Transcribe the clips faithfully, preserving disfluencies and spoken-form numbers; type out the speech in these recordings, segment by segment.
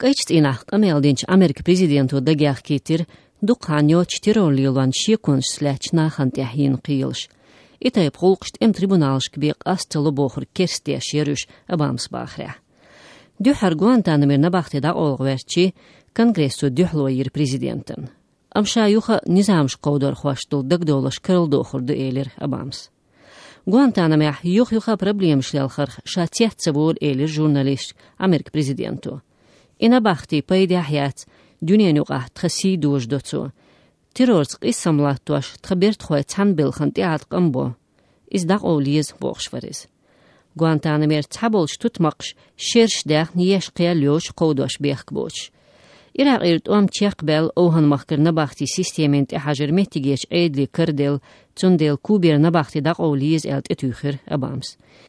Qayçt inaq qameldinç Amerika prezidentu dagaq ketir duqanyo çtirolilvan şekunç slaç naxantyahin qiyılış. Itayıp qolqışt em tribunalışk biq astılı boğur kerstya şerüş abams baxra. Dühar Guantanamir nabaxtida olğverçi Kongressu dühloyir prezidentin. Amşa yuxa nizamş qovdor xoştul dagdolaş kırıldoğurdu elir abams. Guantanamir yux yuxa problemşlalxar şatiyatsa bol elir jurnalist Amerika prezidentu. Ina baxti payda hayat dünyanı qah txasi dojdocu. Terrorsk isamlattoş txabert xoy tanbilxan tiat qambo. İzdaq oliz boğşvariz. Guantanamir tabolş tutmaqş şerşdaq niyeşqiya lyoş qovdoş beqboç. Iraq irt om çeqbel ohan mahkırna baxti sistemint hajar mehtigeç eydli kırdel çundel kubirna baxti daq oliz elt etüxir abams.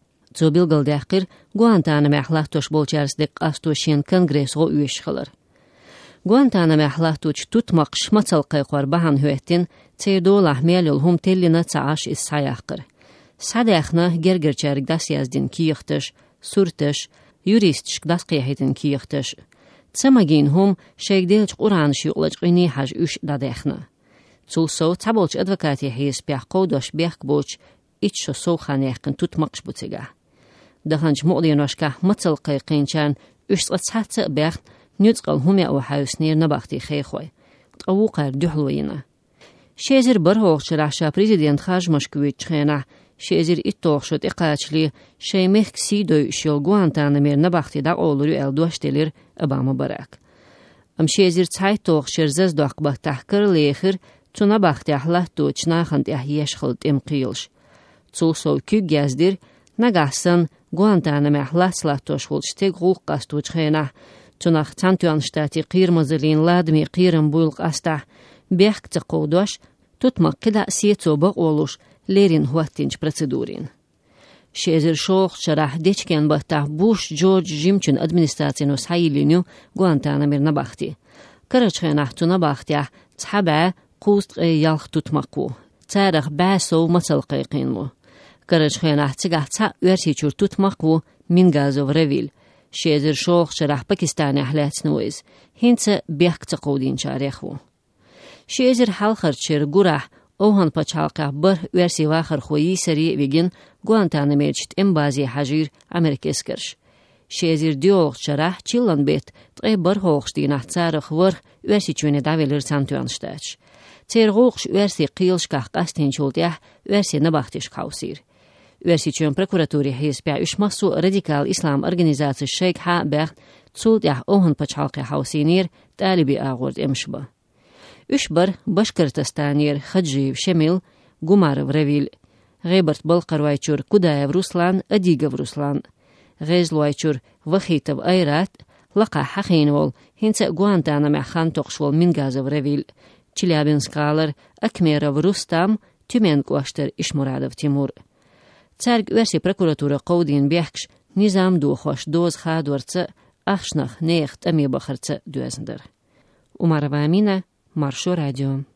Zo bilgaldaqir Guantanamir lahtoş bolçarsdik astoşin kongreso üyeş qılır. Guantanamir lahtoç tutmaqş maçalqay qor bahan hüettin teydolah melul hum tellina çaaş is sayaqır. Sadaqna gergerçerik das yazdin kiyixtiş, surtiş, yuristişk das qiyahitin kiyixtiş. Tsamagin hum şeygdelç quranış yuqlaç qini haj üş dadaqna. Zulso tabolç advokati his biaq qowdoş biaq boç içşo soğxanaqın tutmaqş butiga. Dahanç muqdiyanoşka matsal qayqinçan üş tsatsa biaq nütsqal humya o hausnir nabaxti xeyxoy. Tawuqar dühloyina. Şezir bir hoqçıraşa prezident Haj Moshkvich xena Şezir ittoğşut iqaçli şeymek sidoy şol Guantanamir nabaxtida olur eldoştelir abama barak. Am şezir çaytoğşir zazdoq baxtahkır lexir tuna baxtahlah toçna xantah yeşxılt imqiyılş. Tsulsov kü gezdir nagahsan Guantanamir laslatoş volçteg gulqastuç xena tunaq Tantuan shtati qirmazilin ladmi qirim bulq asta beqt qowdoş tutmaq qida sietsobaq oluş lerin huattinç procedurin. Şezir şoq şarah deçken baxtah Bush George Jimçin administrasyonu sayilinu Guantanamir nabaxti. Karaçxenah tuna baxtah çaba qust yalx tutmaqu. Çaraq basov masalqayqinmu. Karaçxenah çigah ça versiçur tutmaqu Mingazov revil. Şezir şoq şarah Pakistani ahlatsnuiz. Hinça beqt qowdin çarexu. Şezir halxarçir gurah Ohan paçalqa bir versi vaxır xoyi seri vigin Guantanamirçit embazi hajir Amerika eskirş. Şezir diyolq çarah çillan bet tqe bir hoqşdinah çarıq vır versi çöne davelir santuanştaç. Terğoqş versi qiyılşqaq qastinçoltiyah versi nabaxtiş qavsir. Versi çön prokuraturi hisbya üşmasu radikal İslam organizatsi Sheikh ha bext çultiyah ohan paçalqa hausinir talibi ağord emşba. Üşbar Başkırtistanir Xadjiyev Şemil Gumarov Revil Ghebert Balqarvayçur Kudayev Ruslan Adigov Ruslan Ghezloyçur Vakhitov Ayrat Laqa Haxinvol Hinsa Guantanamir Khan Toqshvol Mingazov Revil Chelyabinskalar Akmerov Rustam Tümenkoşter İşmuradov Timur Çarg versi prokuratura qowdin beqş nizam duxoş doz xadorça axşnaq next amibaxarça düazindir. Umarova Amina Marşo Radio.